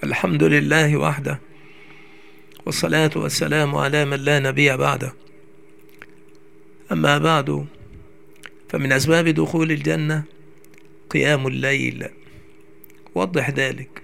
الحمد لله وحده، والصلاة والسلام على من لا نبي بعده. أما بعد، فمن أسباب دخول الجنة قيام الليل. وضح ذلك.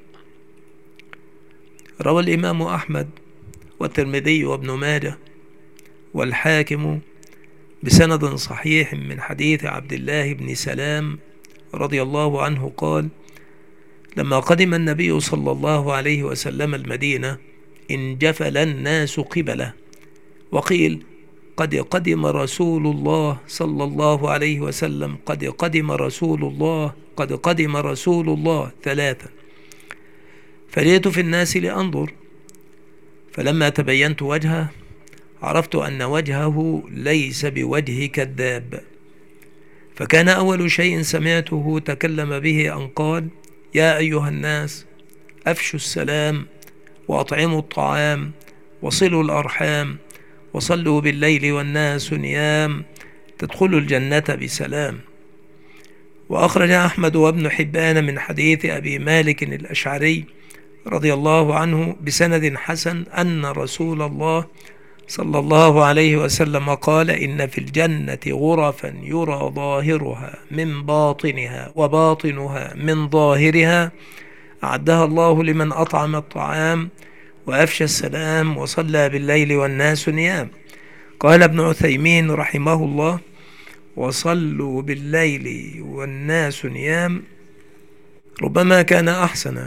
روى الإمام أحمد والترمذي وابن ماجه والحاكم بسند صحيح من حديث عبد الله بن سلام رضي الله عنه قال: لما قدم النبي صلى الله عليه وسلم المدينة انجفل الناس قبله، وقيل: قد قدم رسول الله صلى الله عليه وسلم، قد قدم رسول الله، قد قدم رسول الله ثلاثا. فجئت في الناس لأنظر، فلما تبينت وجهه عرفت أن وجهه ليس بوجه كذاب. فكان أول شيء سمعته تكلم به أن قال: يا أيها الناس، أفشوا السلام، وأطعموا الطعام، وصلوا الأرحام، وصلوا بالليل والناس نيام، تدخلوا الجنة بسلام. وأخرج أحمد وابن حبان من حديث أبي مالك الأشعري رضي الله عنه بسند حسن أن رسول الله صلى الله عليه وسلم قال: إن في الجنة غرفا يرى ظاهرها من باطنها وباطنها من ظاهرها، أعدها الله لمن أطعم الطعام وأفشى السلام وصلى بالليل والناس نيام. قال ابن عثيمين رحمه الله: وصلوا بالليل والناس نيام ربما كان أحسن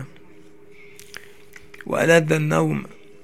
وألذ النوم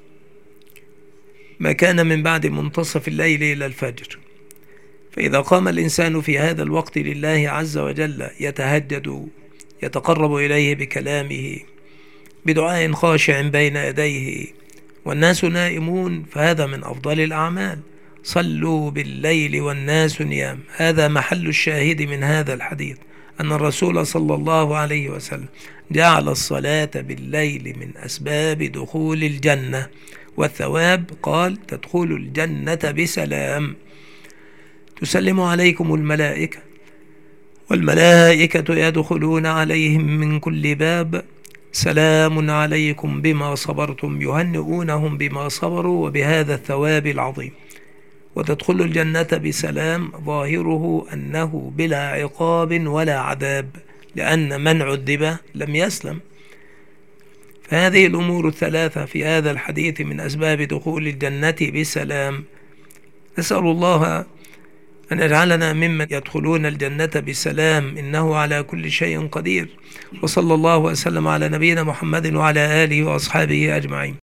ما كان من بعد منتصف الليل إلى الفجر. فإذا قام الإنسان في هذا الوقت لله عز وجل يتهجد، يتقرب إليه بكلامه، بدعاء خاشع بين يديه، والناس نائمون، فهذا من أفضل الأعمال. صلوا بالليل والناس نيام، هذا محل الشاهد من هذا الحديث، أن الرسول صلى الله عليه وسلم جعل الصلاة بالليل من أسباب دخول الجنة، والثواب قال: تدخلوا الجنة بسلام، تسلم عليكم الملائكة، والملائكة يدخلون عليهم من كل باب، سلام عليكم بما صبرتم، يهنئونهم بما صبروا وبهذا الثواب العظيم. وتدخل الجنة بسلام ظاهره أنه بلا عقاب ولا عذاب، لأن من عذب لم يسلم. فهذه الأمور الثلاثة في هذا الحديث من أسباب دخول الجنة بسلام. نسأل الله أن يجعلنا ممن يدخلون الجنة بسلام، إنه على كل شيء قدير. وصلى الله وسلم على نبينا محمد وعلى آله وأصحابه أجمعين.